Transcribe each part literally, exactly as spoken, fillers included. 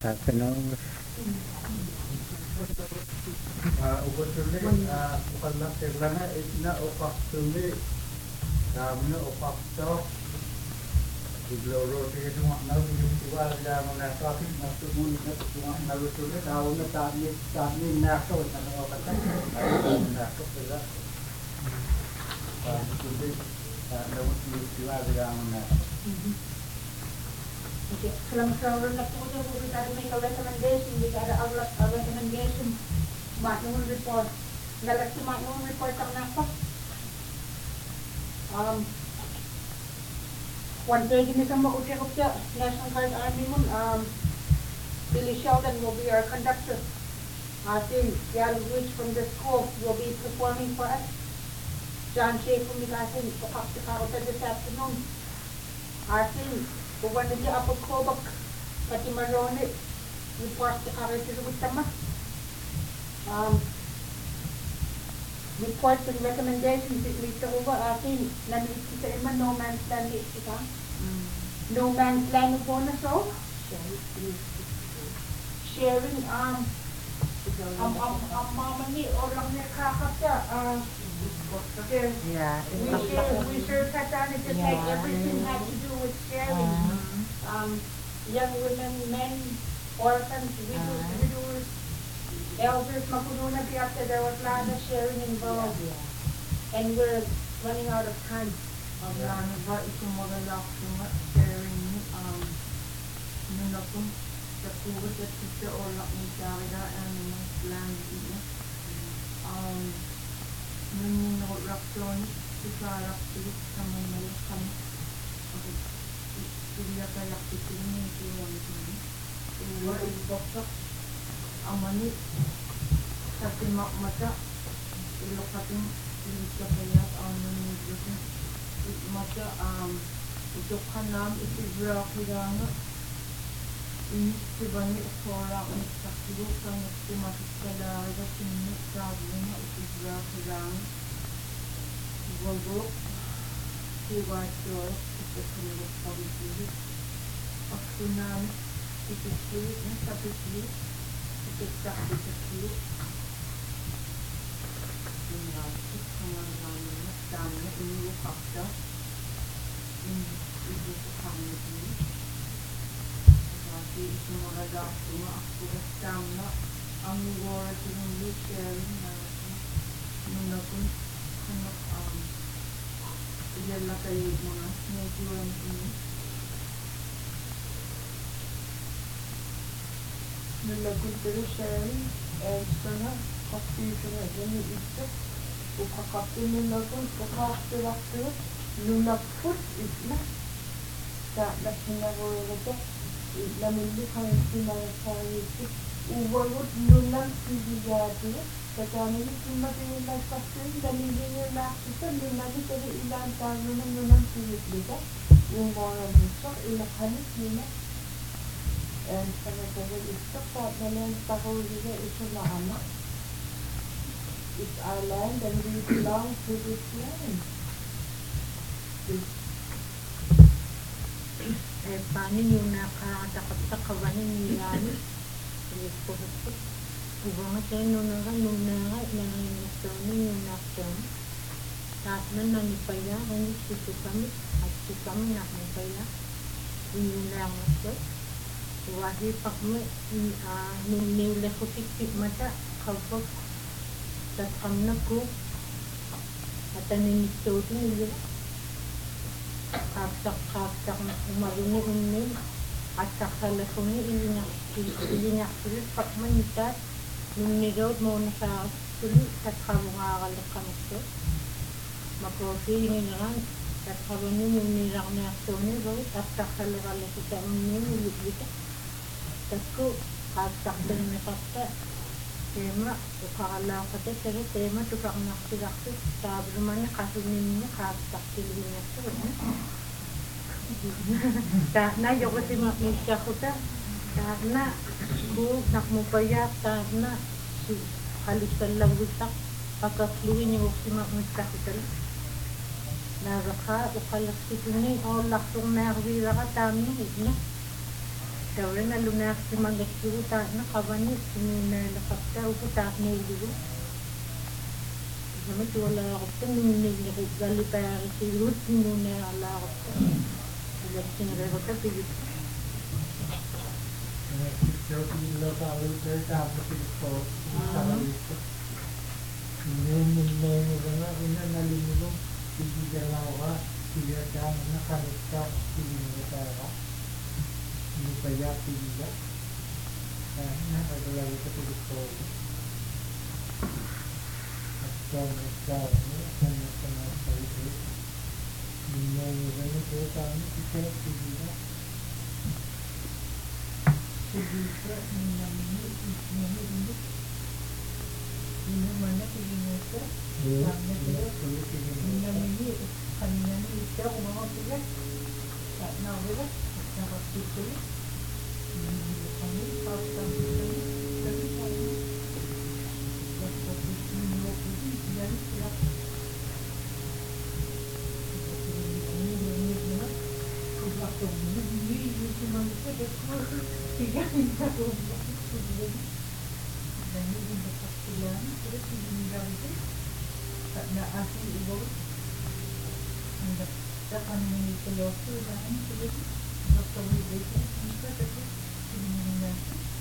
afternoon. Ubutuli ukalla terlana itna upaktuli ramna upakto igloro tiga semua nau tiga dua ada mana tapi masuk mun semua nau tuli tahu na tadi tadi naso na kata naso pula tuli nau tiga ada mana. Okay, selama-selama nak punya buku tadi mereka recommendation, jika ada outlet recommendation, maknun report, galaksi maknun report ang napa. Um, one page ni sama uti ko siya, National Guard Army mun, um, Billy Sheldon will be our conductor. Atin, Yal Rich from the school will be performing for us. John Shea from the Gasin, pakakita this afternoon. Atin, buwan na siya apag kobak, pati marone, report sa karito sa utama. Um, reports and recommendations, dito ko ba atin, nandito sa ima, no man's land dito ka? No man's land po na so? Sharing, um, ang ang ang mama ni, orang na kakapya, uh, okay. Yeah. We share, we share Katana, just Yeah. like everything had to do with sharing. Uh-huh. Um, young women, men, orphans, widows, Uh-huh. widowers, elders, mapuno na after there was a lot of sharing involved. And we're running out of time. Ang ano ba, itong magalak nga sharing um nung ako sa kugot at sa olak ng karida ang mga plan dito. Um, nung yung nakurakson, ikarak ulit sa mga malakam. Okay, sila kalak ito yung tuwang ito. Uwa, ibaksak. Ang mani, sa timak mata, ilokating ilika kaya ang nangyayari. Mata um ito kanam isibra kaya ini sibani ukora ang saklo kang timatikala da sini sabi na isibra kaya gogo siwato ito kung pagpili aksunan ito sulit na sapili ito saklo saklo tingnan ito kung ano dami ini fakta ini itu kami ini jadi semua ada semua aku bersama kami buat ini sharing nuna pun kena um ialah kayu mana tujuan ini nuna pun terus sharing and sana kopi sana jadi itu ukakapin nila kung kakakakakakak lunakput itna sa nasinagurado namili kang sinasayiti uwalot lunang sigigado sa kanili kumatinilay pasin namili nyo nakita lunagi kaya ilang tayo ng lunang sigigado yung mga musak ilakalit nila and sa nagawin ito sa nalang tahulila ito na anak. It's our land and we belong to this land. Eh, paano yung nakatakot sa kawanin nila? Ulit po po. Ubang at yan, nung nga, nung nga, nangyayari yung nakyan. Lahat na nanipaya, hindi sito kami, at si kami nakipaya. Yung lang ito. Wahi pa kami, nung nila ko tiktik mata, kapag tatkam na ko at aninito nila kaksak-kaksak na umaruni-unin at kakala ko ni ilinyak-ilinyak pakmanitat nung nirod mo na sa sulit at kabungakalak kami ko makofi nila at kabunin yung nilang na ito nila at kakala-kala ko sa unin ulit-ulit at ko kaksak din na kaksak tema ukala kata sere tema tu kak nak tidak tu sabar mana kasunin ni kakak pilihnya tu dah na yo kasi makisya ko ta dah na ku nak mo paya dah na si halisan lang gusak pagkasluin yung si makisya ko ta naraka ukala si ni oh laksong na rira ka tami na Tawala na lunak si magasiru ta na kabani sinuna lakapta upo ta na ilu. Sama tu wala ako ta nunni ni gali pa si rut nunni ala ako ta. Wala sinara ko ta pili. Yo lo tahu saya tahu itu sama itu. Ini ini ini karena ini nali itu di jalan tidak jalan nak kalau di negara ini banyak tidak. Nah ada lagi itu itu. Jangan jangan jangan jangan sekali itu. Ini ini itu kami kita tidak. Sejuta enam ini ini ini ini mana ini itu? Mana itu? Ini ini kanina ini itu orang tu kan? Tak nak beres, tak nak itu. Ini kami pasang ini dari kami. Pasang ini dua puluh jadi siap. Ini ini mana? Pasang ini ini cuma itu dekat. Tiga hingga dua puluh dan ini dapat pulang terus hingga itu tak nak asli ibu anda tak akan mengikat tu dan terus doktor itu kita terus ini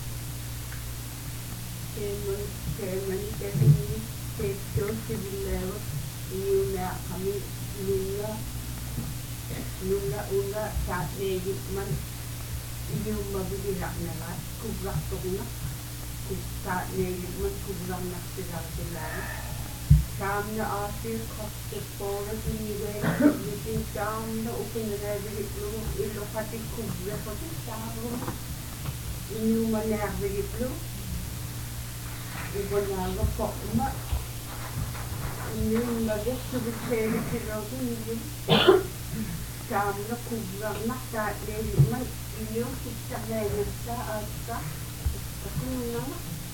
Chairman, chairman, chairman, sector civil level, Yuna kami Lula, Lula Ula saat ini man yung mabibirak na lahat, kubrak to na, kubrak na yung kubrak na sila sila. Sam na asil, kostet pora, siniwe, yung sam na upinrebelit lo, ilo pati kubrak pati saro, yung manerbelit lo, iba na nga po ma, yung magis, subitseri sila ko, yung sam na kubrak na, saat na man, yung kita ngayon sa asa, ako nung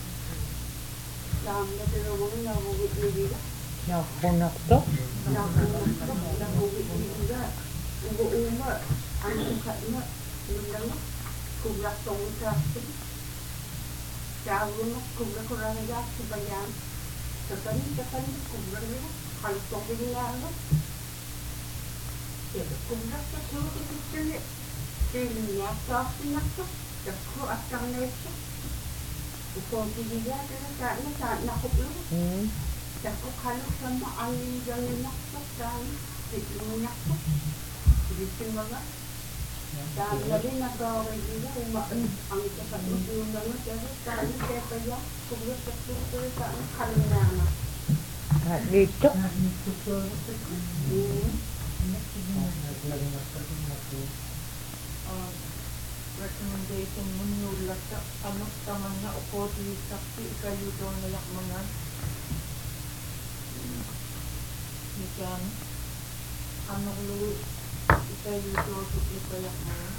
dami na tinawag na nahugit nila. Nakunak to? Nakunak to, nahugit nila. Ugo-uma, ang ukat na, yun lang, kubrak tong usasin. Sabi mo, kubrak ko lang nila sa bayan. Sa kanin, sa kanin, kubrak nila, kalutong nila, ano. Kubrak sa sulit ito sila. Silinya sapi nakto, dakko atang neto. Upo tiga kada tak na tak nakop lu. Hmm. Dakko kalau sama angin jangan nakto dan itu nakto. Jadi semua dan lagi nak kau juga umat ang cepat itu banget jadi tak ada kerja kumpul sesuatu tak kalau nama. Ah, dito. itu tu. Hmm. Lagi nak aku. uh, recommendation menulak sa anak taman nga upo di saksi kayo doon nalakmangan. Ikan anak lu kayo doon sa nalakmangan.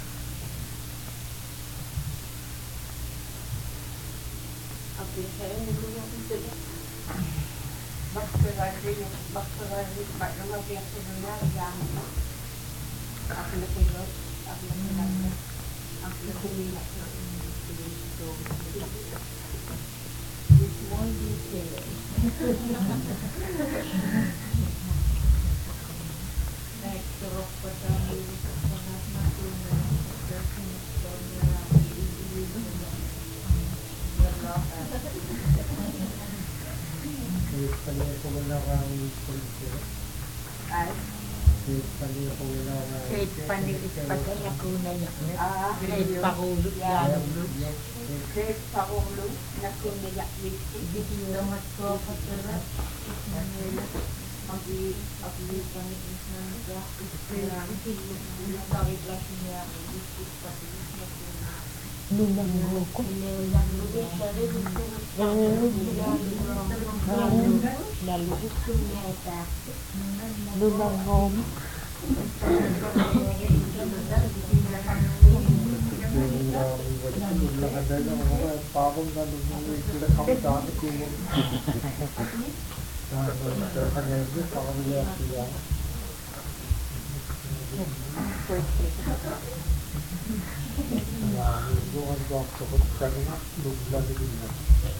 Abi saya dulu yang itu ya. Bakterari, bakterari, bakterari yang sebenarnya yang aku nak pilih, aku nak pilih, aku nak pilih nak pilih itu. With more detail. Naik teruk pada milik sangat maklum dan terkini sebenarnya ini berlaku. Pali ako wala kang polisi. Ay, Pali ako wala kang. Kahit panilis pati ako na yan. ah, Kahit ayun. pakulot Yan. yan. Kahit pakulo na kumiyak wiki. Damat ko pagkarat. Abi, abi kami isang nila. Nakakit lang niya. Isip pati niya. Lumang ko. Laluhit. Lumang hom. Pagong na nung sila kapitani ko. Kanya ito, pagong niya siya. Bukan waktu karena belum lagi ingat.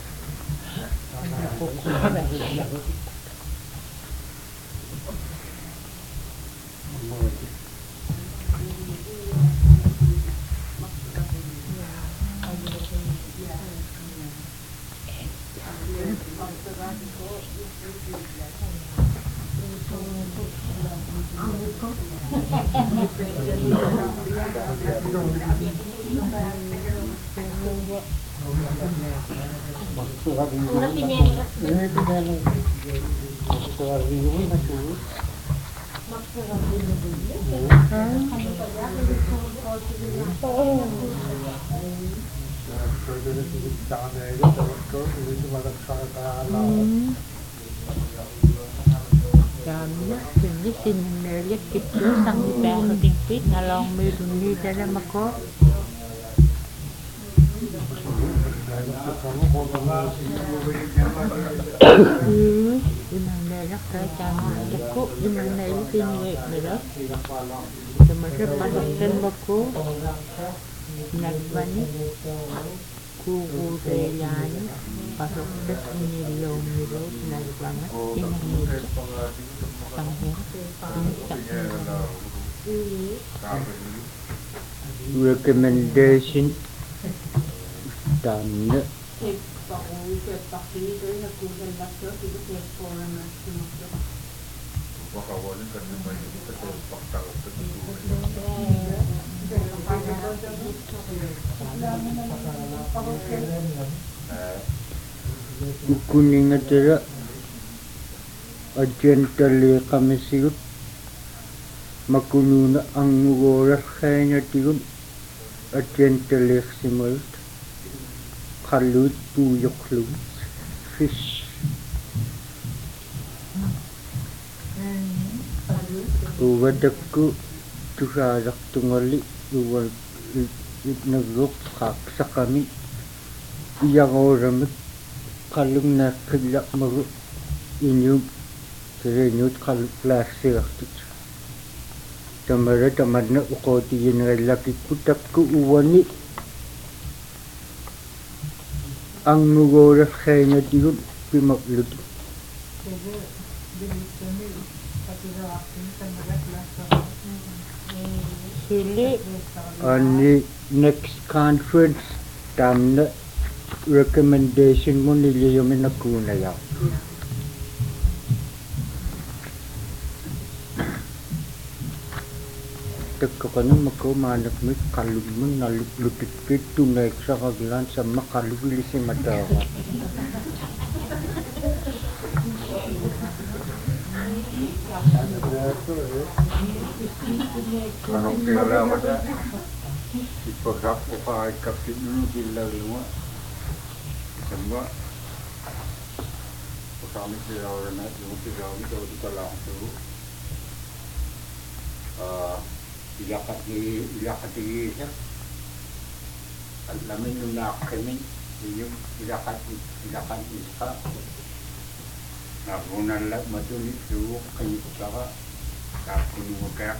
Una pinela. Ini pinela. Suaranya itu. Jamnya sini sini melihat kita sambil berhenti ngalong meluni dalam aku. Imang darak kerajaan aku imang naik sini merah. Sementara panaskan aku nagbani kuku reyan pasok des nilio nilio nagbangat imang nilio tanghe recommendation done. Kuning ada agentale kamisiut makununa ang ngoras kaya tigun agentale simult kalut tuyok lu fish uwadakku tusarak tungali uwal nagrok kak sa kami iyang oramit kalung na kagla maru inyug serenyut kaluk plasir tamara tamadna ukoti yingalaki kutak ku uwani ang nugoras kaya tigun pimaklut Sili ani next conference tamna recommendation mo niliyo minakuna ya Tekakanya mako manak mi kalumang nalupit-pit tunay sa kaglan sa makalubili si matawa. Kalau kira ada ipagap upay kapit nung bilang luma semua kami kira orang nak yung kira itu kita langsung ilakat ni ilakat ni ya lamin yung nakakami yung ilakat ilakat isa nakunan lang matuloy yung kayo saka kapin mo kaya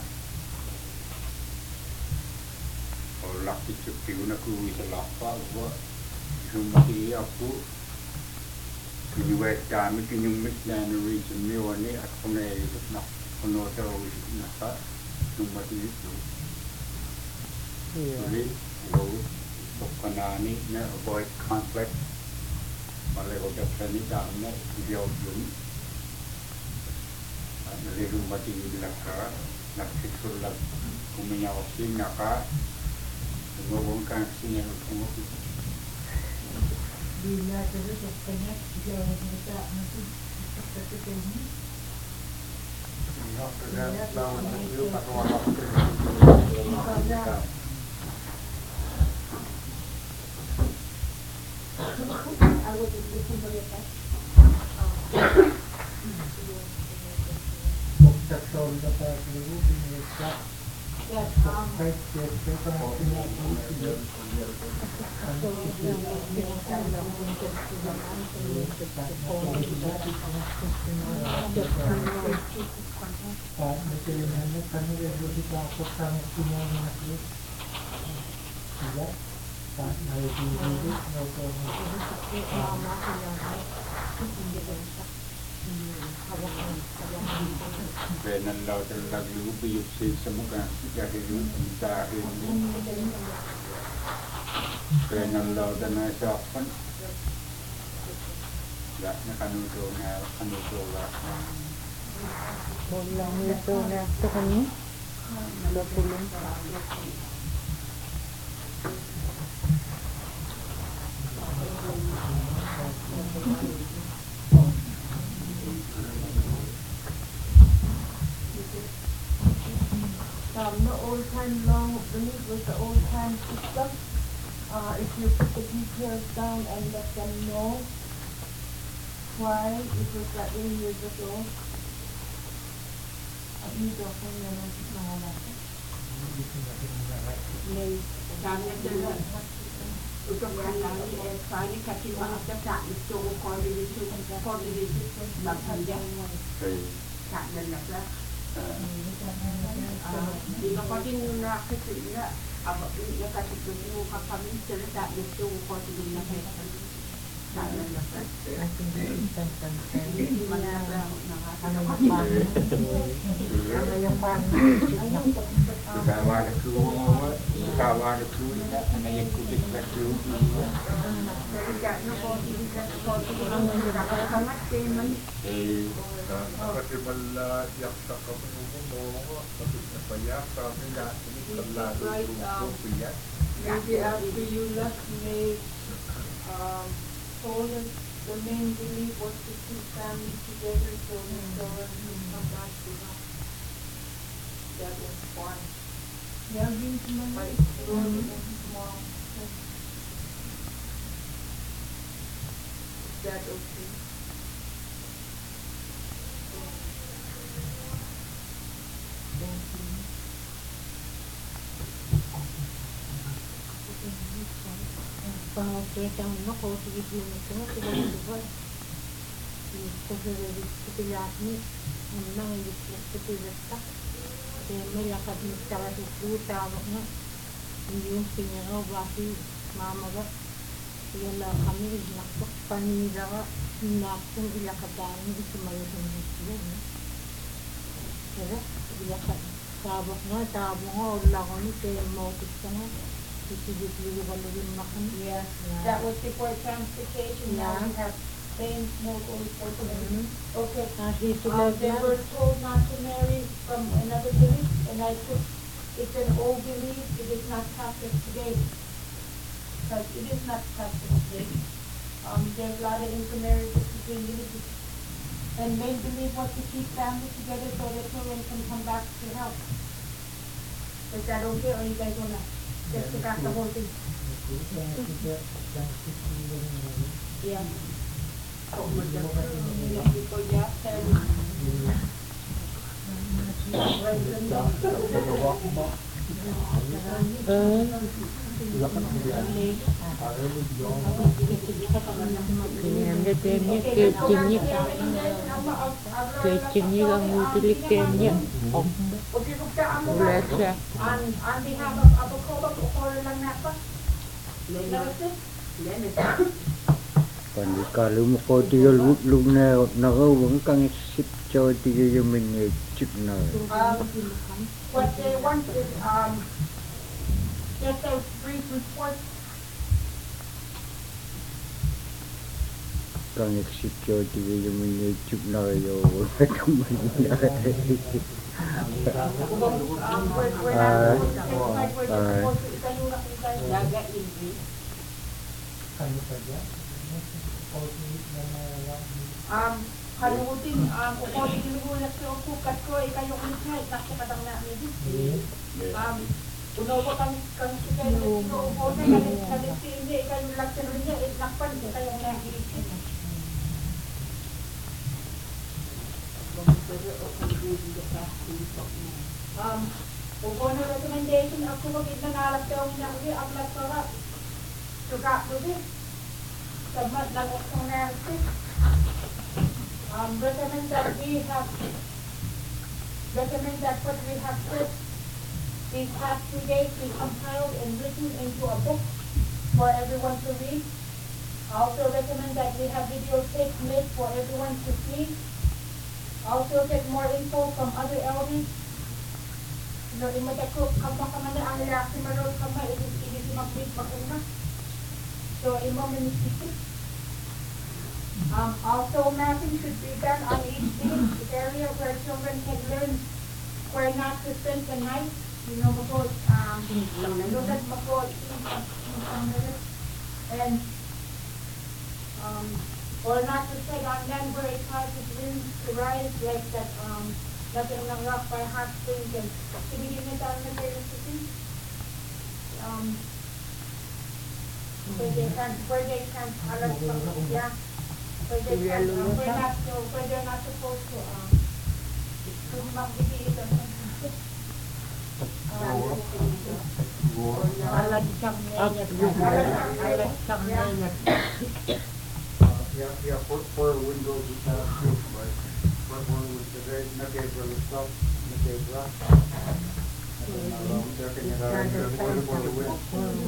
o laki cuti una kuwi sa lapa wa yung maki ako kinuwet kami kinyong na region ni wani at kung naisip na kuno sa nasa yung mati ito uli o kanani na avoid conflict malay ko kapsa ni dami na idiyaw yun nalilong mati nila ka nagsisulag kuminya ko siya ka ngomong kan siya ng bila terus kanya dia minta nanti seperti ini ya bangun dulu pakai waktu algo de punto de paz tak tahu dapat dulu ini tak baik kita Pak, tidak tak hari ini no problem. Eh, mama ilang hindi ko sa hawak ko hawak ko. Kaya nang law ng laglubi yung sa mga dahil yung dahil kaya nang law na nasa apan lahat na kanuto na kanuto lahat Bolang ito na ito kami. Lapulong. Um, the old time law belief was the old time system. Uh, if you put the details down and let them know why it was that way years ago. At dito kung meron mga natin. May dami na dyan. Untuk kanang eh, sani kasi mga sa ito ko coordination coordination magandang kaya sa nalala. Di ba pa din yung nakakita na aba yung kasi yung kapamilya sila sa ito ko coordination sa nalala. Hindi man na Ano yung pan? Ano yung pan? ikawa na kuwa ikawa na kuwa na yung kulit na kuwa eh Kasi mala yaksa kami mo tapos na payak kami na siniglalado yung piyak. Maybe after you left, May um, told us the main belief was to keep families together so the children would come back to us. That was fun. Yeah, being my growing small. Is that okay? Thank you. Pangkita mo ko sige din ito na sila diba. Ito sa pilihan ni nang iliklas sa pilihan. Kaya may lakad ni Tara Tuta na yung pinagaw baki mama ba. Kaya lang kami ilakot panida ka nakong ilakadan ito mayroon dito. Kaya ilakad. Sabak nga, tabo nga, wala ko ni kaya motis ka nga. Yeah, that was before transportation. Now we have planes, motorboats, portables. Okay. Um, they were told not to marry from another belief, and I took it's an old belief. It is not practiced today. Because it is not practiced today. Um, there's a lot of intermarriages between religions. And main belief was to keep families together so the children can come back to health. Is that okay, or you guys wanna? Just to cast the whole thing. Yeah. Oh, Kaya dia kecilnya, kecilnya ang utilik kanya. Ulat siya. On on behalf of Abu Koba, Bukor lang na pa. Còn kalau mau kau tiga lu na nagaw ang kang sip cho tiga yung mga chip na. Um, what they want is um, just a brief report. Kang sip cho tiga yung mga chip na yo. Kamu na. Um, we're, we're not supposed to testify, we're just supposed to ikaw yung nakita niya. Naga Ilvi. Kami saja. Um, kalutin, um, uko diluhulas ko kukat ko, ikaw yung ulit nasa kadang na medyo. Um, unaw ko kang kang sikay na uko na galit galit si hindi, ikaw yung laksan rin niya, itlakpan, ikaw yung nahihisit. Um, uko na recommendation, ako wag itangalap daw niya, ulit, ang laksara. Suka mo din. Sabmat lang akong narrative. Um, recommend that we have, recommend that what we have put these past few days we compiled and written into a book for everyone to read. I also recommend that we have videotapes made for everyone to see. Also get more info from other elders. No, imo dako kamo kamo na ang reaksi marol kamo it is it is mag-read mag-una. So imo minisipit. Um, also mapping should be done on each day area where children can learn where not to spend the night. You know, because um, look at Makot and um, or not to sit on land where it causes winds to rise like that. Um, Lagyan ng rock by hot springs and sinigin na tayo na tayo sa um, where they can, where they can, alam sa yeah, where they can, um, we're not, so, where they're not supposed to, um, kung magbibigay ito. Alat siyang nayat. Alat siyang nayat. Yeah, yeah, four, four windows is not good, but one one with the red nugget for the stuff, nugget rock. And then around there, can you have a four for the wind?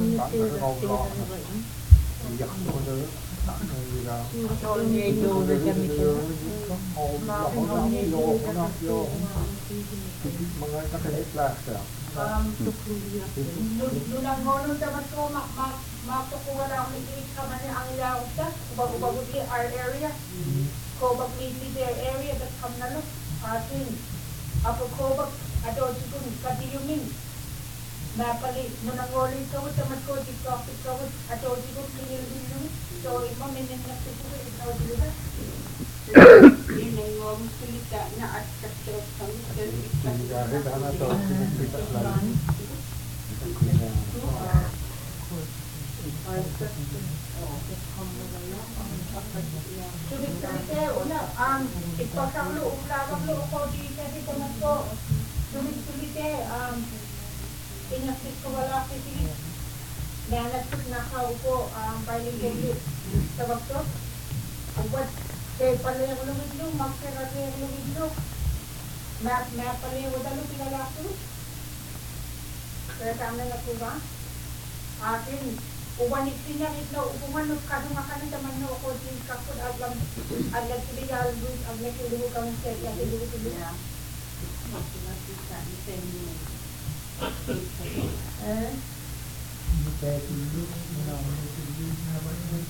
Iyak mo na yun. Mga nakaliklas siya. Um, nung nangolong dapat ko, makakuha lang ang iit ka man ang ilaw sa, ubag-ubag our area. Ko bag maybe their area that come na look, atin. Apo ko bag, ato sikun, kadiyuming. Napali, nung nangolong ka, tamat ko, dikapit ka, ato sikun, kinilin. So, ima, minin na sikun, ikaw dito. Yun ang ngong salita na at kastrok kami. Dahil hana to, sinipita lang. Sulit-sulit eh, una, um, ipasanglo, umlawang lo ko di kasi tamat ko. Sulit-sulit eh, um, pinakit ko wala kasi nanatid na kaupo, um, bilingual sa bakto. Agwad, kaya pala yung lumidlo, magkakata yung lumidlo. Map, map pala yung wadalo, pinalako. Kaya tama na po ba? Atin, uwanit sinakit na upuman, kadong akanin naman na ako din kakod agam, agam sili galbus, agam sili kang set, agam sili sili. Eh? Hindi kaya tulog, wala akong tulog naman yun.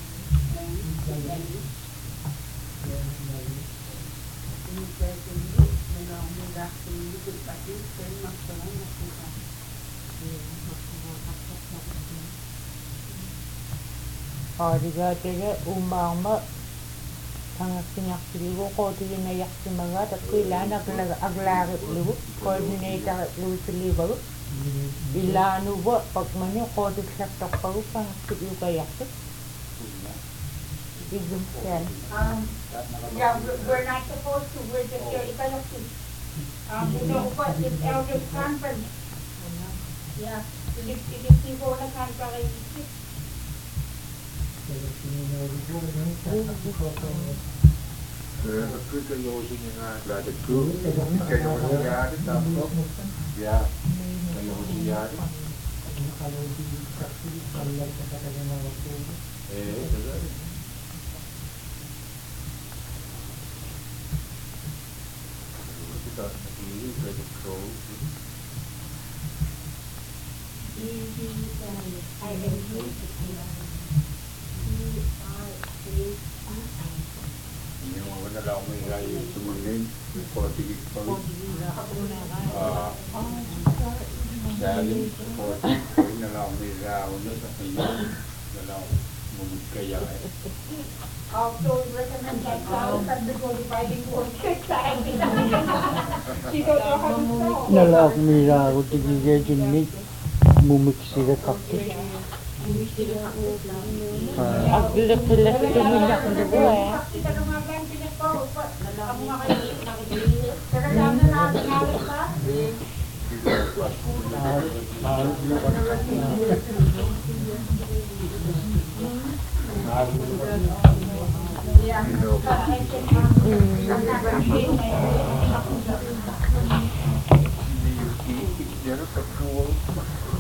Arigatere umama ang sinakliwo ko di na yaksimaga at kuila naglaglari liwo coordinator liwo siliwo ilano ba pagmanyo ko di sa takpaw pang siliwo kayak igum yan Um, yeah, we're, we're not supposed to, we're just here, ikalaki. Um, you know what, it's elders conference. Yeah, ilip-ilip ko na kan para isip. Kaya sinunod ko, yung tatapos ko. Kaya nagkikalosin niya nga, lahat ko. Kaya mo nangyari, tapos. Yeah, kaya mo nangyari. Nakalodi sa kalag sa katagang mga po. Eh, talaga. Kita nagiging credit code. Yung mga nalaw may rayo sumunin, yung forty code. Ah, dahil forty code nalaw may rayo na sa kanya, nalaw mumukaya eh. Also, recommend that cows and the go dividing work. Sino to ka gusto? nalak mira ko tigigay junit mumiksi ka kakti agilak-ilak ito nila kung diba eh Kita lumagan, pinako. Ako nga kayo nakikita. Pero dami na natin natin pa. Yeah. Hindi yung Dia tu tertua.